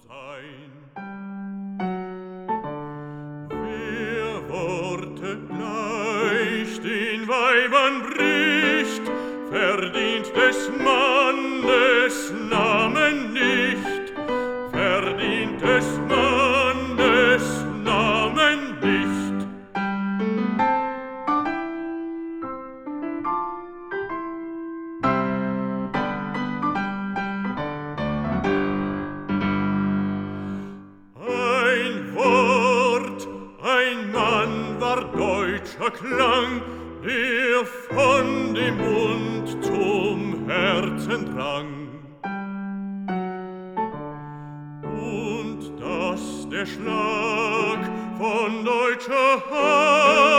sein. Wer Worte leicht den Weibern bricht, verdient des Mannes Namen nicht, verdient des Mannes Namen nicht. Ein Wort, ein Mann war deutscher Klang, der von dem Mund zum Herzen drang. Und dass der Schlag von deutscher Hand